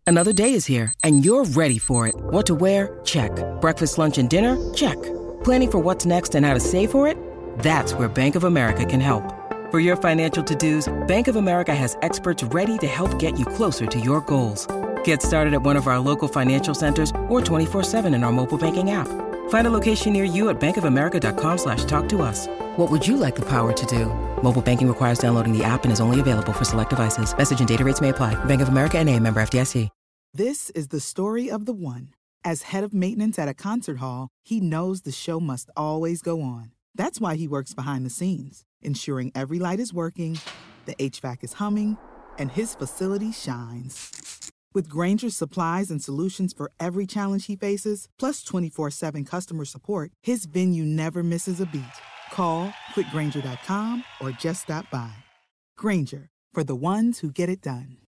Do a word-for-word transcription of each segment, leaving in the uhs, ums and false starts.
Another day is here, and you're ready for it. What to wear? Check. Breakfast, lunch, and dinner? Check. Planning for what's next and how to save for it? That's where Bank of America can help. For your financial to-dos, Bank of America has experts ready to help get you closer to your goals. Get started at one of our local financial centers or twenty-four seven in our mobile banking app. Find a location near you at bankofamerica.com slash talk to us. What would you like the power to do? Mobile banking requires downloading the app and is only available for select devices. Message and data rates may apply. Bank of America N A, member F D I C. This is the story of the one. As head of maintenance at a concert hall, he knows the show must always go on. That's why he works behind the scenes, ensuring every light is working, the H V A C is humming, and his facility shines. With Grainger's supplies and solutions for every challenge he faces, plus twenty-four seven customer support, his venue never misses a beat. Call quick grainger dot com or just stop by. Grainger, for the ones who get it done.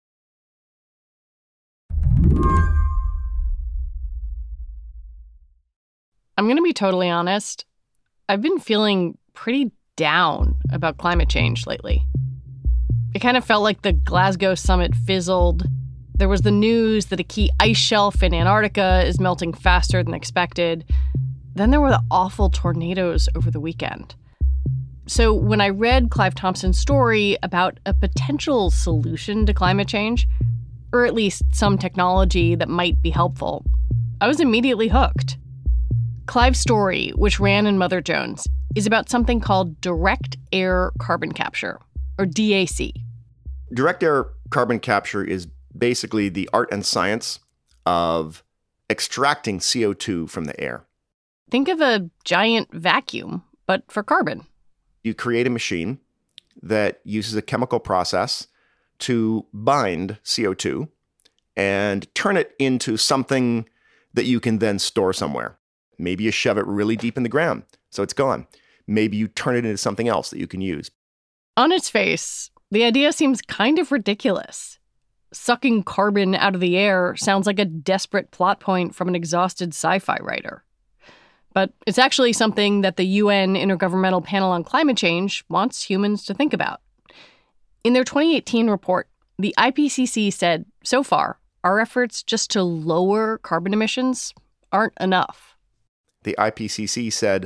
I'm going to be totally honest. I've been feeling pretty down about climate change lately. It kind of felt like the Glasgow summit fizzled. There was the news that a key ice shelf in Antarctica is melting faster than expected. Then there were the awful tornadoes over the weekend. So when I read Clive Thompson's story about a potential solution to climate change, or at least some technology that might be helpful, I was immediately hooked. Clive's story, which ran in Mother Jones, is about something called direct air carbon capture, or D A C. Direct air carbon capture is basically the art and science of extracting C O two from the air. Think of a giant vacuum, but for carbon. You create a machine that uses a chemical process to bind C O two and turn it into something that you can then store somewhere. Maybe you shove it really deep in the ground, so it's gone. Maybe you turn it into something else that you can use. On its face, the idea seems kind of ridiculous. Sucking carbon out of the air sounds like a desperate plot point from an exhausted sci-fi writer. But it's actually something that the U N Intergovernmental Panel on Climate Change wants humans to think about. In their twenty eighteen report, the I P C C said, so far, our efforts just to lower carbon emissions aren't enough. The I P C C said,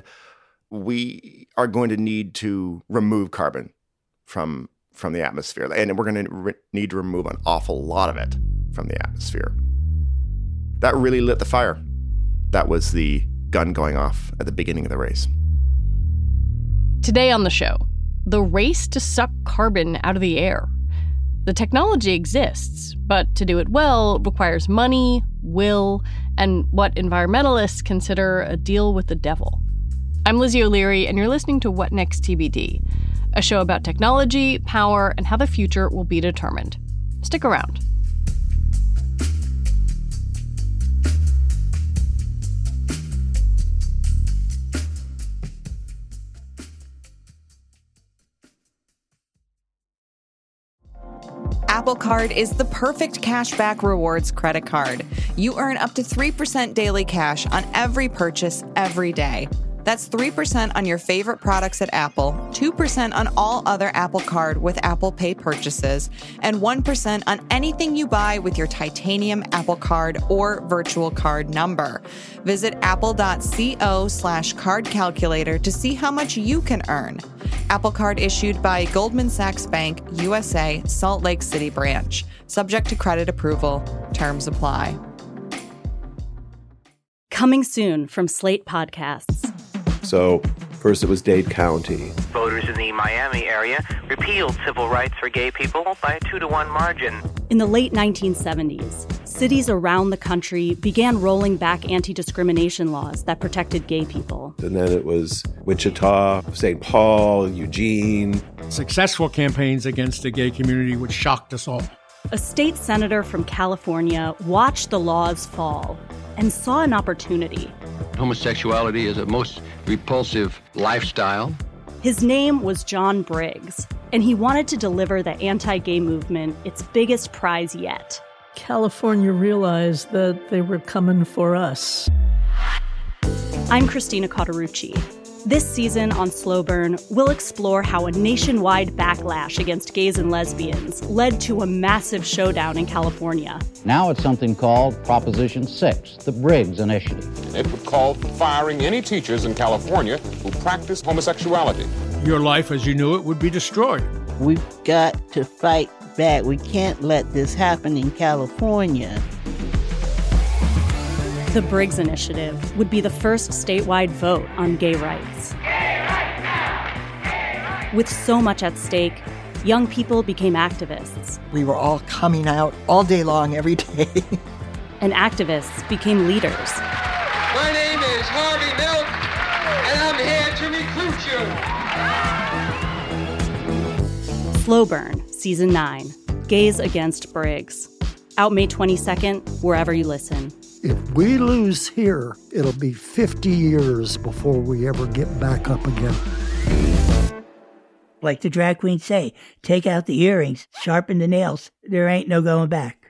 we are going to need to remove carbon from, from the atmosphere, and we're going to re- need to remove an awful lot of it from the atmosphere. That really lit the fire. That was the gun going off at the beginning of the race. Today on the show, the race to suck carbon out of the air. The technology exists, but to do it well requires money, will, and what environmentalists consider a deal with the devil. I'm Lizzie O'Leary, and you're listening to What Next T B D, a show about technology, power, and how the future will be determined. Stick around. Apple Card is the perfect cashback rewards credit card. You earn up to three percent daily cash on every purchase every day. That's three percent on your favorite products at Apple, two percent on all other Apple Card with Apple Pay purchases, and one percent on anything you buy with your titanium Apple Card or virtual card number. Visit apple.co slash card calculator to see how much you can earn. Apple Card issued by Goldman Sachs Bank, U S A, Salt Lake City branch. Subject to credit approval. Terms apply. Coming soon from Slate Podcasts. So, first it was Dade County. Voters in the Miami area repealed civil rights for gay people by a two to one margin. In the late nineteen seventies, cities around the country began rolling back anti-discrimination laws that protected gay people. And then it was Wichita, Saint Paul, Eugene. Successful campaigns against the gay community, which shocked us all. A state senator from California watched the laws fall and saw an opportunity. Homosexuality is a most repulsive lifestyle. His name was John Briggs, and he wanted to deliver the anti-gay movement its biggest prize yet. California realized that they were coming for us. I'm Christina Cauterucci. This season on Slow Burn, we'll explore how a nationwide backlash against gays and lesbians led to a massive showdown in California. Now it's something called Proposition six, the Briggs Initiative. It would call for firing any teachers in California who practice homosexuality. Your life as you knew it would be destroyed. We've got to fight back. We can't let this happen in California. The Briggs Initiative would be the first statewide vote on gay rights. Gay rights now! Gay rights! With so much at stake, young people became activists. We were all coming out all day long, every day. And activists became leaders. My name is Harvey Milk, and I'm here to recruit you. Slow Burn, Season nine, Gays Against Briggs. Out May twenty-second, wherever you listen. If we lose here, it'll be fifty years before we ever get back up again. Like the drag queens say, take out the earrings, sharpen the nails. There ain't no going back.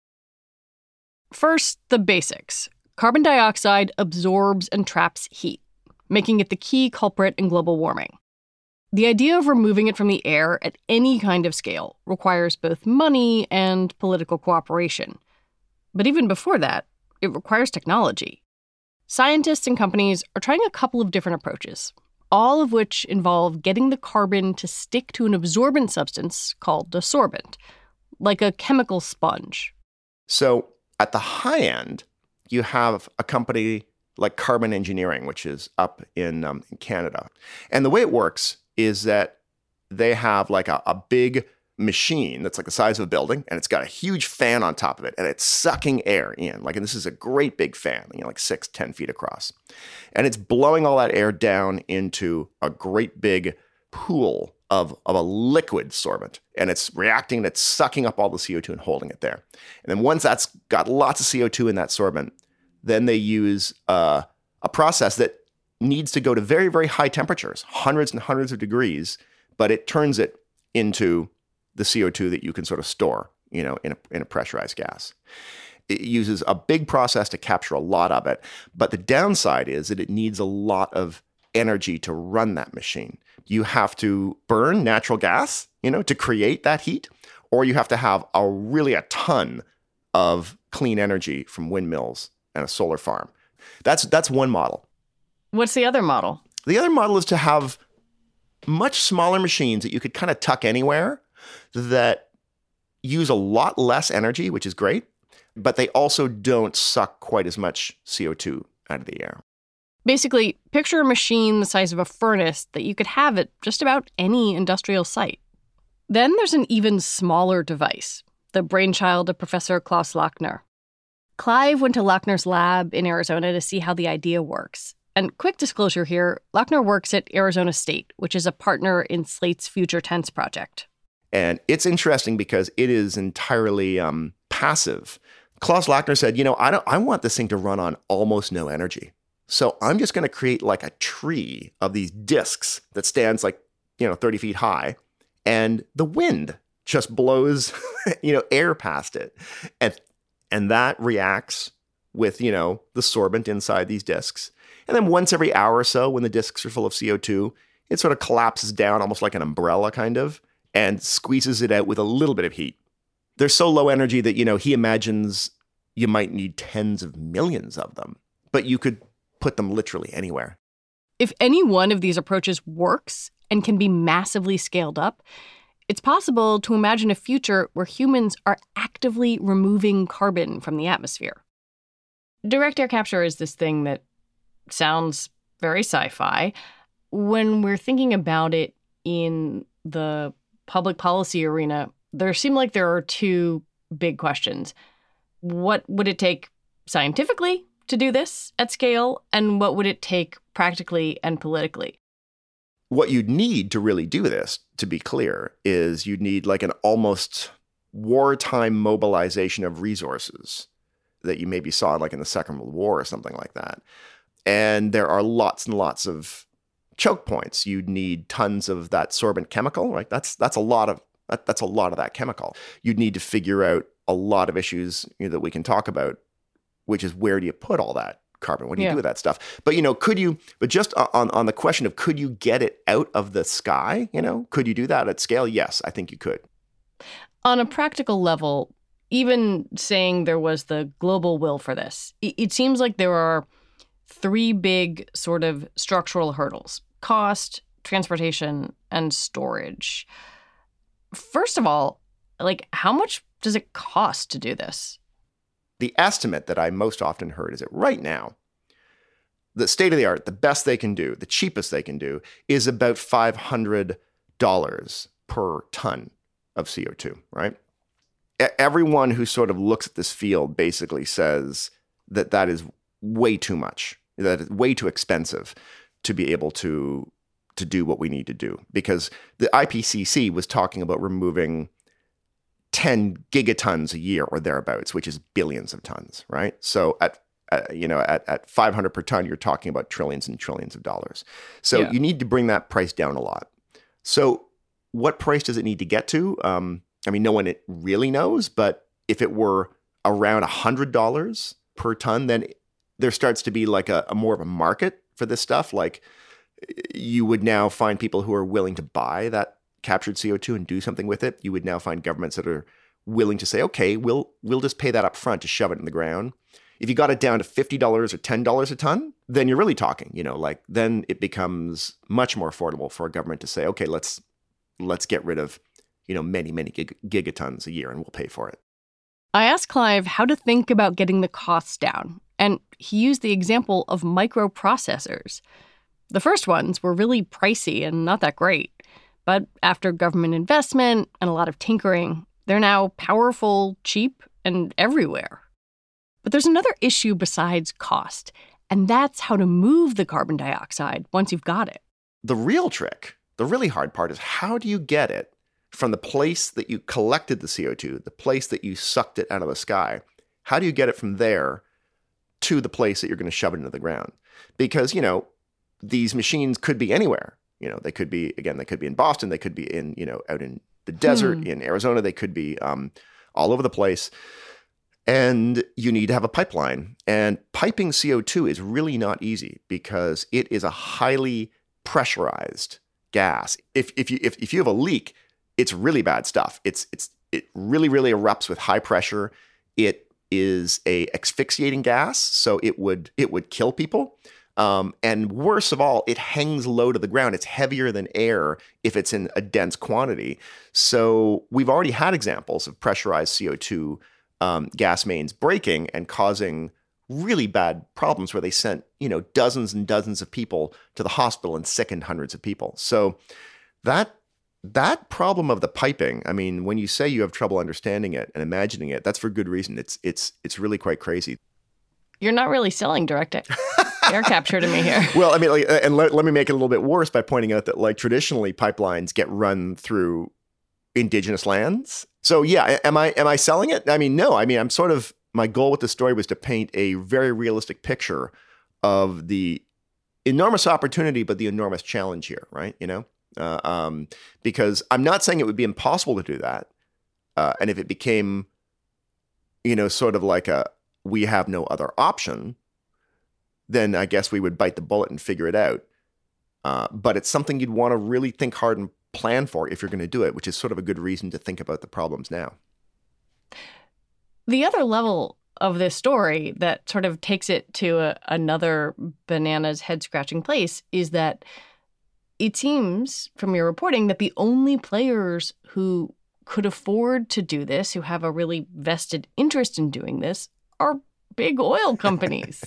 First, the basics. Carbon dioxide absorbs and traps heat, making it the key culprit in global warming. The idea of removing it from the air at any kind of scale requires both money and political cooperation. But even before that, it requires technology. Scientists and companies are trying a couple of different approaches, all of which involve getting the carbon to stick to an absorbent substance called a sorbent, like a chemical sponge. So at the high end, you have a company like Carbon Engineering, which is up in, um, in Canada. And the way it works is that they have like a, a big machine that's like the size of a building, and it's got a huge fan on top of it, and it's sucking air in. Like, and this is a great big fan, you know, like six, ten feet across. And it's blowing all that air down into a great big pool of, of a liquid sorbent. And it's reacting, and it's sucking up all the C O two and holding it there. And then once that's got lots of C O two in that sorbent, then they use uh, a process that needs to go to very, very high temperatures, hundreds and hundreds of degrees, but it turns it into the C O two that you can sort of store, you know, in a, in a pressurized gas. It uses a big process to capture a lot of it, but the downside is that it needs a lot of energy to run that machine. You have to burn natural gas, you know, to create that heat, or you have to have a really a ton of clean energy from windmills and a solar farm. That's that's one model. What's the other model? The other model is to have much smaller machines that you could kind of tuck anywhere that use a lot less energy, which is great, but they also don't suck quite as much C O two out of the air. Basically, picture a machine the size of a furnace that you could have at just about any industrial site. Then there's an even smaller device, the brainchild of Professor Klaus Lackner. Clive went to Lackner's lab in Arizona to see how the idea works. And quick disclosure here, Lackner works at Arizona State, which is a partner in Slate's Future Tense project. And it's interesting because it is entirely um, passive. Klaus Lackner said, you know, I don't, I want this thing to run on almost no energy. So I'm just going to create like a tree of these discs that stands like, you know, thirty feet high. And the wind just blows, you know, air past it. And, and that reacts with, you know, the sorbent inside these discs. And then once every hour or so, when the discs are full of C O two, it sort of collapses down almost like an umbrella kind of, and squeezes it out with a little bit of heat. They're so low energy that, you know, he imagines you might need tens of millions of them, but you could put them literally anywhere. If any one of these approaches works and can be massively scaled up, it's possible to imagine a future where humans are actively removing carbon from the atmosphere. Direct air capture is this thing that sounds very sci-fi. When we're thinking about it in the public policy arena, there seem like there are two big questions. What would it take scientifically to do this at scale, and what would it take practically and politically? What you'd need to really do this, to be clear, is you'd need like an almost wartime mobilization of resources that you maybe saw like in the Second World War or something like that. And there are lots and lots of choke points. You'd need tons of that sorbent chemical, right? That's that's a lot of that, that's a lot of that chemical. You'd need to figure out a lot of issues, you know, that we can talk about, which is where do you put all that carbon? What do you Yeah. do with that stuff? But, you know, could you, but just on, on the question of could you get it out of the sky? You know, could you do that at scale? Yes, I think you could. On a practical level, even saying there was the global will for this, it, it seems like there are three big sort of structural hurdles: cost, transportation, and storage. First of all, like, how much does it cost to do this? The estimate that I most often heard is that right now, the state of the art, the best they can do, the cheapest they can do, is about five hundred dollars per ton of C O two, right? E- Everyone who sort of looks at this field basically says that that is way too much, that it's way too expensive to be able to, to do what we need to do. Because the I P C C was talking about removing ten gigatons a year or thereabouts, which is billions of tons, right? So at uh, you know at, at five hundred per ton, you're talking about trillions and trillions of dollars. So Yeah. you need to bring that price down a lot. So what price does it need to get to? Um, I mean, no one really knows, but if it were around one hundred dollars per ton, then there starts to be like a, a more of a market for this stuff. Like you would now find people who are willing to buy that captured C O two and do something with it. You would now find governments that are willing to say, okay, we'll we'll just pay that up front to shove it in the ground. If you got it down to fifty dollars or ten dollars a ton, then you're really talking, you know, like then it becomes much more affordable for a government to say, okay, let's let's get rid of, you know, many, many gig- gigatons a year and we'll pay for it. I asked Clive how to think about getting the costs down, and he used the example of microprocessors. The first ones were really pricey and not that great. But after government investment and a lot of tinkering, they're now powerful, cheap, and everywhere. But there's another issue besides cost, and that's how to move the carbon dioxide once you've got it. The real trick, the really hard part is how do you get it from the place that you collected the C O two, the place that you sucked it out of the sky? How do you get it from there to the place that you're going to shove it into the ground? Because, you know, these machines could be anywhere. You know, they could be, again, they could be in Boston. They could be in, you know, out in the desert, Hmm. in Arizona. They could be um, all over the place. And you need to have a pipeline. And piping C O two is really not easy because it is a highly pressurized gas. If if you if, if you have a leak, it's really bad stuff. It's it's it really, really erupts with high pressure. It is a asphyxiating gas, so it would it would kill people. Um, and worse of all, it hangs low to the ground. It's heavier than air if it's in a dense quantity. So we've already had examples of pressurized C O two um, gas mains breaking and causing really bad problems where they sent, you know, dozens and dozens of people to the hospital and sickened hundreds of people. So that that problem of the piping, I mean, when you say you have trouble understanding it and imagining it, that's for good reason. It's it's it's really quite crazy. You're not really selling direct air capture to me here. Well, I mean, like, and let, let me make it a little bit worse by pointing out that, like, traditionally pipelines get run through indigenous lands. So, yeah, am I am I selling it? I mean, no. I mean, I'm sort of, my goal with the story was to paint a very realistic picture of the enormous opportunity, but the enormous challenge here, right? You know, uh, um, because I'm not saying it would be impossible to do that. Uh, and if it became, you know, sort of like a, we have no other option, then I guess we would bite the bullet and figure it out. Uh, but it's something you'd want to really think hard and plan for if you're going to do it, which is sort of a good reason to think about the problems now. The other level of this story that sort of takes it to a, another bananas head-scratching place is that it seems from your reporting that the only players who could afford to do this, who have a really vested interest in doing this, are big oil companies.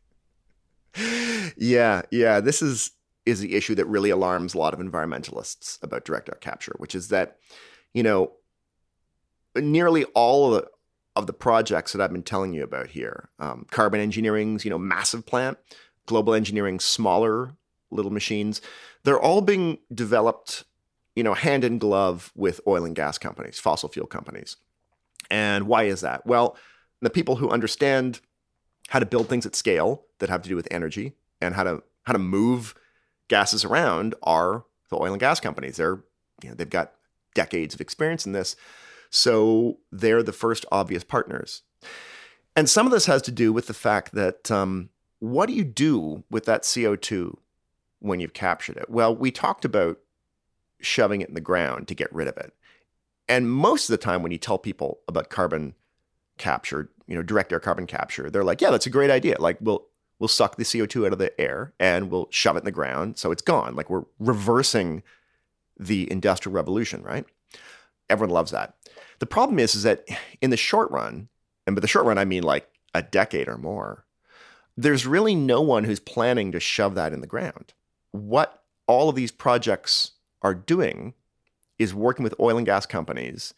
Yeah, yeah. This is is the issue that really alarms a lot of environmentalists about direct air capture, which is that, you know, nearly all of the, of the projects that I've been telling you about here, um, Carbon Engineering's, you know, massive plant, Global Engineering's smaller little machines, they're all being developed, you know, hand in glove with oil and gas companies, fossil fuel companies. And why is that? Well, the people who understand how to build things at scale that have to do with energy and how to how to move gases around are the oil and gas companies. They're, you know, they've got decades of experience in this, so they're the first obvious partners. And some of this has to do with the fact that um, what do you do with that C O two when you've captured it? Well, we talked about shoving it in the ground to get rid of it. And most of the time when you tell people about carbon capture, you know, direct air carbon capture, they're like, yeah, that's a great idea. Like we'll we'll suck the C O two out of the air and we'll shove it in the ground so it's gone. Like we're reversing the Industrial Revolution, right? Everyone loves that. The problem is, is that in the short run, and by the short run I mean like a decade or more, there's really no one who's planning to shove that in the ground. What all of these projects are doing is working with oil and gas companies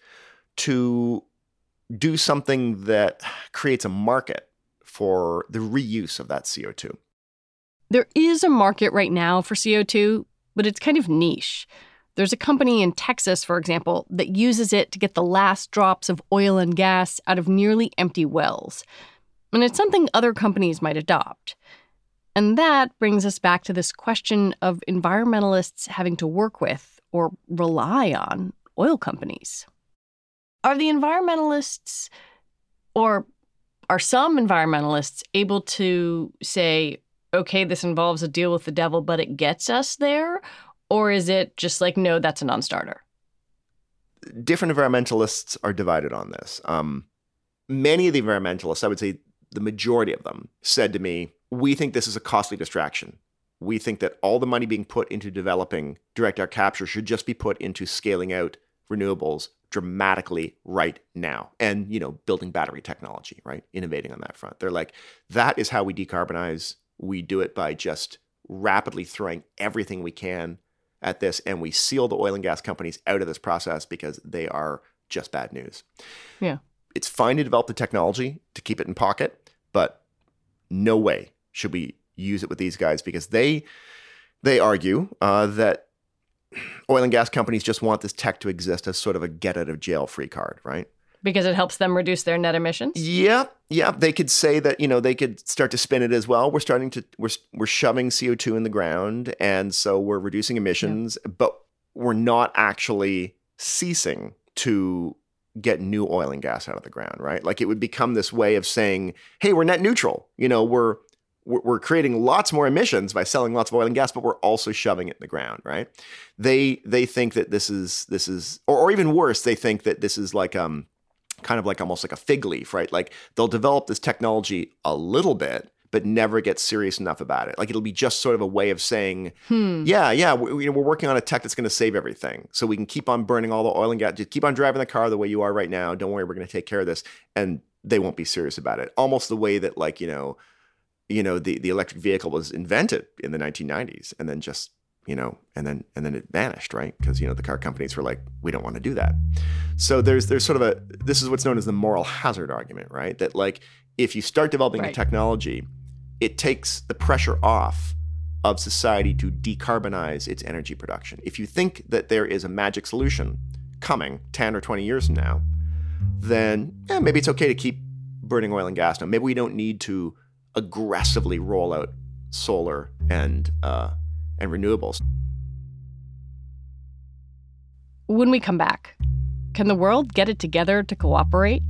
to do something that creates a market for the reuse of that C O two. There is a market right now for C O two, but it's kind of niche. There's a company in Texas, for example, that uses it to get the last drops of oil and gas out of nearly empty wells. And it's something other companies might adopt. And that brings us back to this question of environmentalists having to work with or rely on oil companies. Are the environmentalists, or are some environmentalists able to say, okay, this involves a deal with the devil, but it gets us there? Or is it just like, no, that's a non-starter? Different environmentalists are divided on this. Um, many of the environmentalists, I would say the majority of them, said to me, we think this is a costly distraction. We think that all the money being put into developing direct air capture should just be put into scaling out renewables dramatically right now and, you know, building battery technology, right? Innovating on that front. They're like, that is how we decarbonize. We do it by just rapidly throwing everything we can at this, and we seal the oil and gas companies out of this process because they are just bad news. Yeah. It's fine to develop the technology to keep it in pocket, but no way should we use it with these guys because they they argue uh, that oil and gas companies just want this tech to exist as sort of a get out of jail free card, right? Because it helps them reduce their net emissions? Yeah, yeah. They could say that, you know, they could start to spin it as well. We're starting to, we're we're shoving C O two in the ground, and so we're reducing emissions, yeah. but we're not actually ceasing to get new oil and gas out of the ground, right? Like it would become this way of saying, hey, we're net neutral. You know, we're we're creating lots more emissions by selling lots of oil and gas, but we're also shoving it in the ground, right? They they think that this is this is, or, or even worse, they think that this is like um. kind of like almost like a fig leaf, right? Like they'll develop this technology a little bit, but never get serious enough about it. Like it'll be just sort of a way of saying, hmm. yeah, yeah, we, we're working on a tech that's going to save everything. So we can keep on burning all the oil and gas, just keep on driving the car the way you are right now. Don't worry, we're going to take care of this. And they won't be serious about it. Almost the way that like, you know, you know, the, the electric vehicle was invented in the nineteen nineties and then just, you know, and then and then it vanished, right? Because, you know, the car companies were like, we don't want to do that. So there's there's sort of a, this is what's known as the moral hazard argument, right? That like, if you start developing right. a technology, it takes the pressure off of society to decarbonize its energy production. If you think that there is a magic solution coming ten or twenty years from now, then yeah, maybe it's okay to keep burning oil and gas now. Maybe we don't need to aggressively roll out solar and uh, and renewables. When we come back, can the world get it together to cooperate?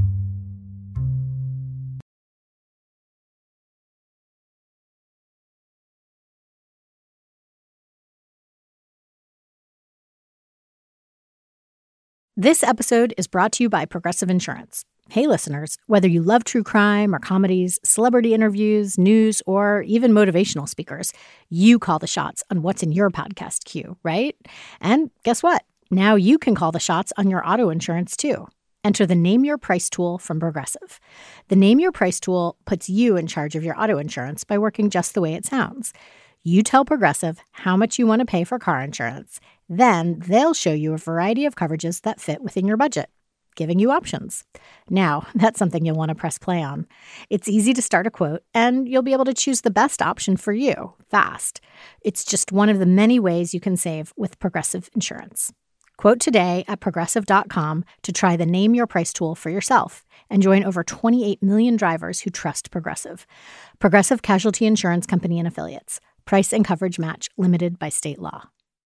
This episode is brought to you by Progressive Insurance. Hey, listeners, whether you love true crime or comedies, celebrity interviews, news, or even motivational speakers, you call the shots on what's in your podcast queue, right? And guess what? Now you can call the shots on your auto insurance, too. Enter the Name Your Price tool from Progressive. The Name Your Price tool puts you in charge of your auto insurance by working just the way it sounds. You tell Progressive how much you want to pay for car insurance. Then they'll show you a variety of coverages that fit within your budget, giving you options. Now, that's something you'll want to press play on. It's easy to start a quote, and you'll be able to choose the best option for you fast. It's just one of the many ways you can save with Progressive Insurance. Quote today at Progressive dot com to try the Name Your Price tool for yourself and join over twenty-eight million drivers who trust Progressive. Progressive Casualty Insurance Company and Affiliates. Price and coverage match limited by state law.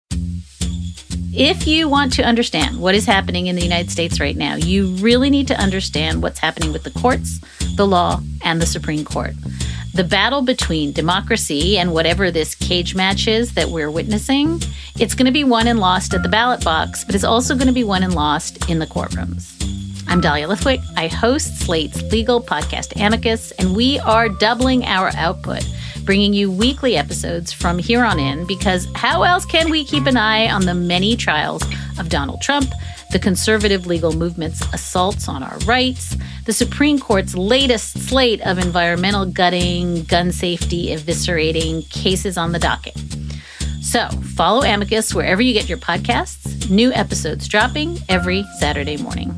If you want to understand what is happening in the United States right now, you really need to understand what's happening with the courts, the law, and the Supreme Court. The battle between democracy and whatever this cage match is that we're witnessing, it's going to be won and lost at the ballot box, but it's also going to be won and lost in the courtrooms. I'm Dahlia Lithwick. I host Slate's legal podcast Amicus, and we are doubling our output, bringing you weekly episodes from here on in, because how else can we keep an eye on the many trials of Donald Trump, the conservative legal movement's assaults on our rights, the Supreme Court's latest slate of environmental gutting, gun safety eviscerating cases on the docket. So follow Amicus wherever you get your podcasts. New episodes dropping every Saturday morning.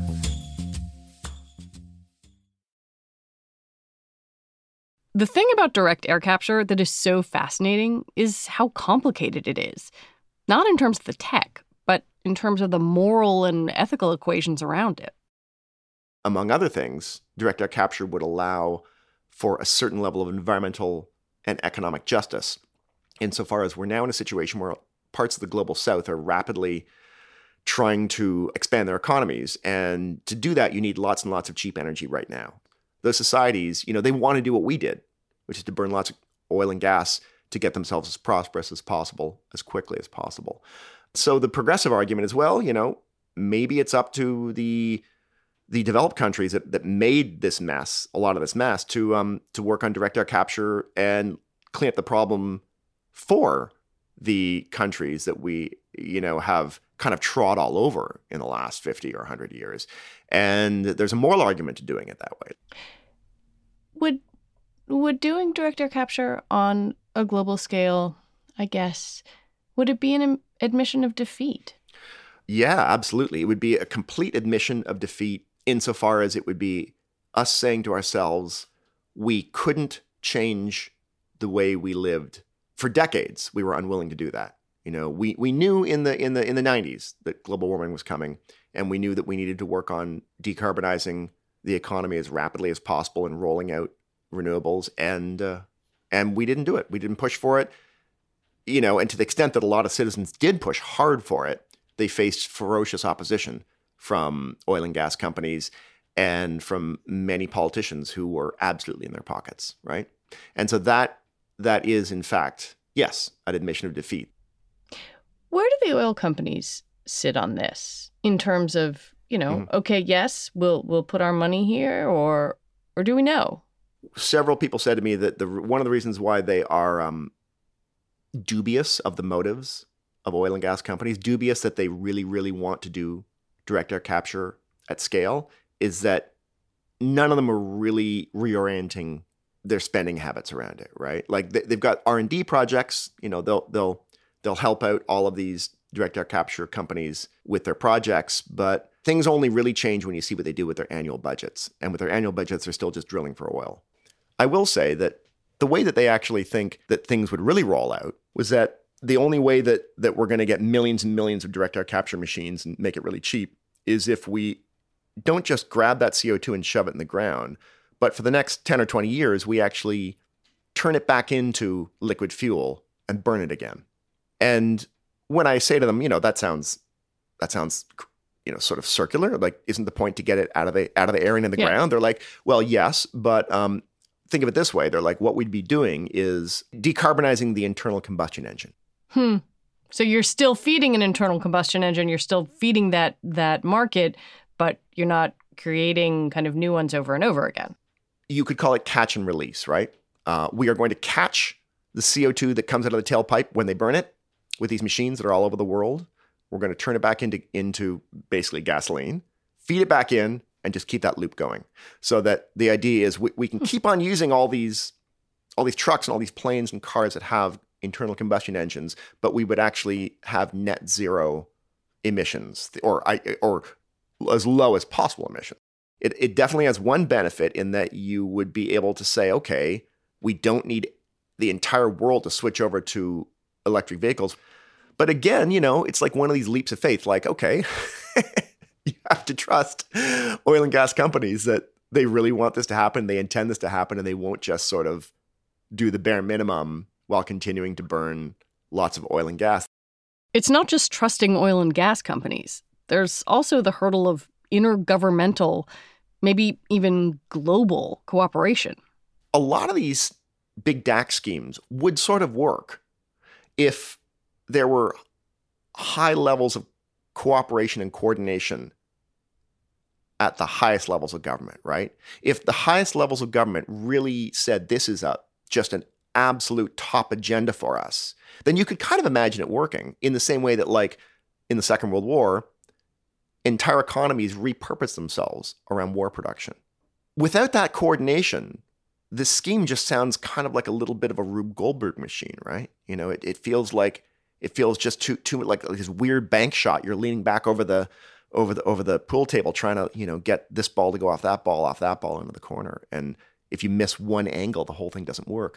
The thing about direct air capture that is so fascinating is how complicated it is. Not in terms of the tech, but in terms of the moral and ethical equations around it. Among other things, direct air capture would allow for a certain level of environmental and economic justice, insofar as we're now in a situation where parts of the global south are rapidly trying to expand their economies. And to do that, you need lots and lots of cheap energy right now. Those societies, you know, they want to do what we did, which is to burn lots of oil and gas to get themselves as prosperous as possible, as quickly as possible. So the progressive argument is, well, you know, maybe it's up to the the developed countries that, that made this mess, a lot of this mess, to um to work on direct air capture and clean up the problem for the countries that we, you know, have kind of trod all over in the last fifty or one hundred years. And there's a moral argument to doing it that way. Would would doing direct air capture on a global scale, I guess, would it be an admission of defeat? Yeah, absolutely. It would be a complete admission of defeat insofar as it would be us saying to ourselves, we couldn't change the way we lived. For decades, we were unwilling to do that. You know, we we knew in the in the in the nineties that global warming was coming, and we knew that we needed to work on decarbonizing the economy as rapidly as possible and rolling out renewables, and uh, and we didn't do it. We didn't push for it. You know, and to the extent that a lot of citizens did push hard for it, they faced ferocious opposition from oil and gas companies and from many politicians who were absolutely in their pockets, right? And so that that is, in fact, yes, an admission of defeat. Where do the oil companies sit on this in terms of, you know, mm-hmm. okay, yes, we'll we'll put our money here, or or do we know? Several people said to me that the one of the reasons why they are um, dubious of the motives of oil and gas companies, dubious that they really, really want to do direct air capture at scale, is that none of them are really reorienting their spending habits around it, right? Like they, they've got R and D projects, you know, they'll they'll they'll help out all of these direct air capture companies with their projects, but things only really change when you see what they do with their annual budgets. And with their annual budgets, they're still just drilling for oil. I will say that the way that they actually think that things would really roll out was that the only way that that we're going to get millions and millions of direct air capture machines and make it really cheap is if we don't just grab that C O two and shove it in the ground, but for the next ten or twenty years, we actually turn it back into liquid fuel and burn it again. And when I say to them, you know, that sounds, that sounds, you know, sort of circular. Like, isn't the point to get it out of the out of the air and in the yeah. ground? They're like, well, yes, but um, think of it this way. They're like, what we'd be doing is decarbonizing the internal combustion engine. Hmm. So you're still feeding an internal combustion engine. You're still feeding that that market, but you're not creating kind of new ones over and over again. You could call it catch and release, right? Uh, we are going to catch the C O two that comes out of the tailpipe when they burn it with these machines that are all over the world. We're going to turn it back into, into basically gasoline, feed it back in, and just keep that loop going. So that the idea is we, we can keep on using all these, all these trucks and all these planes and cars that have internal combustion engines, but we would actually have net zero emissions, or or as low as possible emissions. It, it definitely has one benefit in that you would be able to say, okay, we don't need the entire world to switch over to electric vehicles. But again, you know, it's like one of these leaps of faith, like, okay, you have to trust oil and gas companies that they really want this to happen, they intend this to happen, and they won't just sort of do the bare minimum while continuing to burn lots of oil and gas. It's not just trusting oil and gas companies. There's also the hurdle of intergovernmental, maybe even global cooperation. A lot of these big D A C schemes would sort of work if there were high levels of cooperation and coordination at the highest levels of government, right? If the highest levels of government really said this is a just an absolute top agenda for us, then you could kind of imagine it working in the same way that, like, in the Second World War, entire economies repurposed themselves around war production. Without that coordination, this scheme just sounds kind of like a little bit of a Rube Goldberg machine, right? You know, it, it feels like it feels just too too like, like this weird bank shot. You're leaning back over the over the over the pool table trying to, you know, get this ball to go off that ball, off that ball into the corner. And if you miss one angle, the whole thing doesn't work.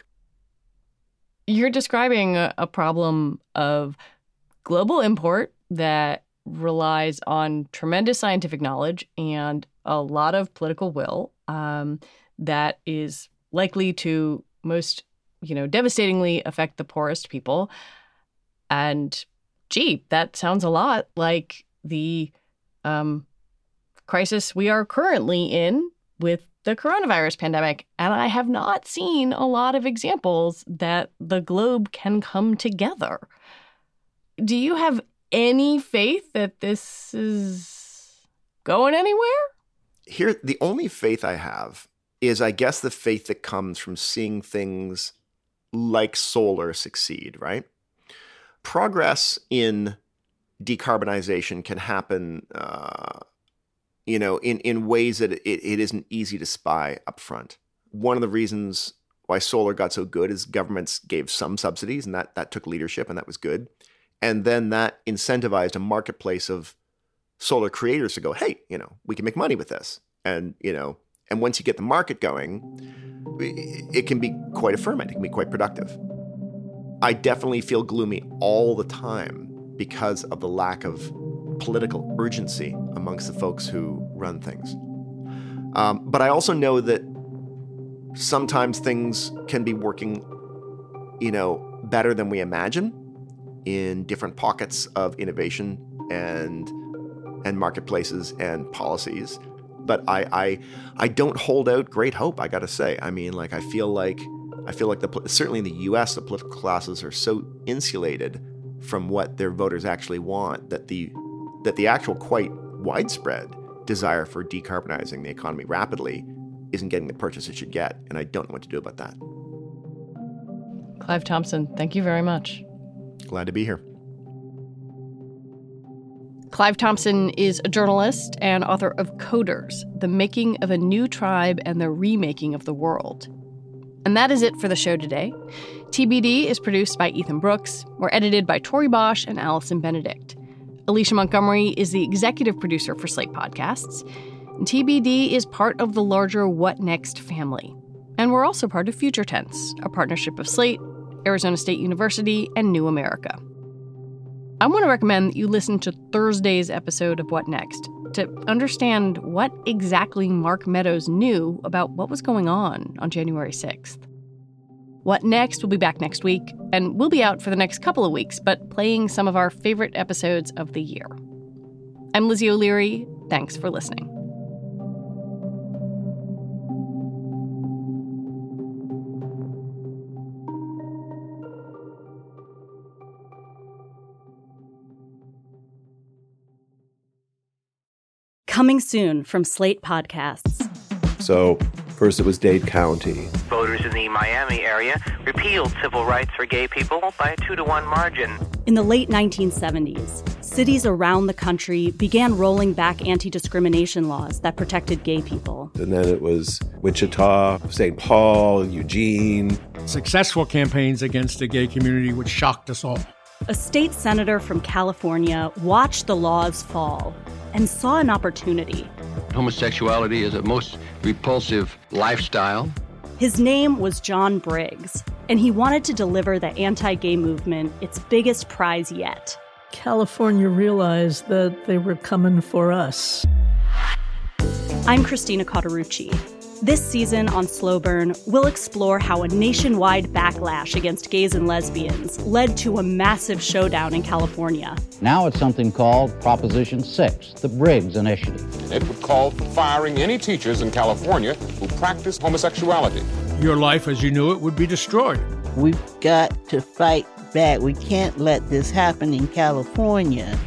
You're describing a, a problem of global import that relies on tremendous scientific knowledge and a lot of political will um, that is likely to most, you know, devastatingly affect the poorest people. And gee, that sounds a lot like the um, crisis we are currently in with the coronavirus pandemic. And I have not seen a lot of examples that the globe can come together. Do you have any faith that this is going anywhere? Here, the only faith I have is, I guess, the faith that comes from seeing things like solar succeed, right? Progress in decarbonization can happen, uh, you know, in, in ways that it, it isn't easy to spy up front. One of the reasons why solar got so good is governments gave some subsidies, and that, that took leadership, and that was good. And then that incentivized a marketplace of solar creators to go, hey, you know, we can make money with this. And, you know, and once you get the market going, it can be quite a ferment. It can be quite productive. I definitely feel gloomy all the time because of the lack of political urgency amongst the folks who run things. Um, but I also know that sometimes things can be working, you know, better than we imagine in different pockets of innovation and and marketplaces and policies. But I I I don't hold out great hope, I got to say. I mean, like I feel like I feel like the certainly in the U S the political classes are so insulated from what their voters actually want that the that the actual quite widespread desire for decarbonizing the economy rapidly isn't getting the purchase it should get, and I don't know what to do about that. Clive Thompson, thank you very much. Glad to be here. Clive Thompson is a journalist and author of Coders, The Making of a New Tribe and the Remaking of the World. And that is it for the show today. T B D is produced by Ethan Brooks. We're edited by Tori Bosch and Allison Benedict. Alicia Montgomery is the executive producer for Slate Podcasts. And T B D is part of the larger What Next family. And we're also part of Future Tense, a partnership of Slate, Arizona State University, and New America. I want to recommend that you listen to Thursday's episode of What Next to understand what exactly Mark Meadows knew about what was going on on January sixth. What Next will be back next week, and we'll be out for the next couple of weeks, but playing some of our favorite episodes of the year. I'm Lizzie O'Leary. Thanks for listening. Coming soon from Slate Podcasts. So first it was Dade County. Voters in the Miami area repealed civil rights for gay people by a two to one margin. In the late nineteen seventies, cities around the country began rolling back anti-discrimination laws that protected gay people. And then it was Wichita, Saint Paul, Eugene. Successful campaigns against the gay community, which shocked us all. A state senator from California watched the laws fall and saw an opportunity. Homosexuality is a most repulsive lifestyle. His name was John Briggs, and he wanted to deliver the anti-gay movement its biggest prize yet. California realized that they were coming for us. I'm Christina Cauterucci. This season on Slow Burn, we'll explore how a nationwide backlash against gays and lesbians led to a massive showdown in California. Now it's something called Proposition six, the Briggs Initiative. It would call for firing any teachers in California who practice homosexuality. your life as you knew it would be destroyed. We've got to fight back. We can't let this happen in California.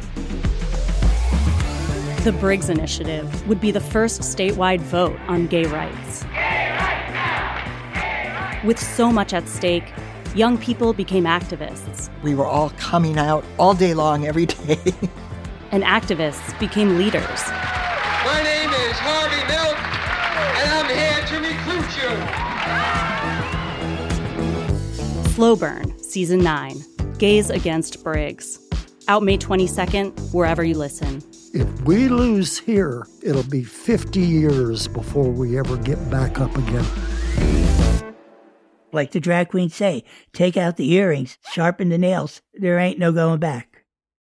The Briggs Initiative would be the first statewide vote on gay rights. Gay rights now! Gay rights! With so much at stake, young people became activists. We were all coming out all day long, every day. And activists became leaders. My name is Harvey Milk, and I'm here to recruit you. Slow Burn, Season nine, Gays Against Briggs. Out May twenty-second, wherever you listen. If we lose here, it'll be fifty years before we ever get back up again. Like the drag queens say, take out the earrings, sharpen the nails. There ain't no going back.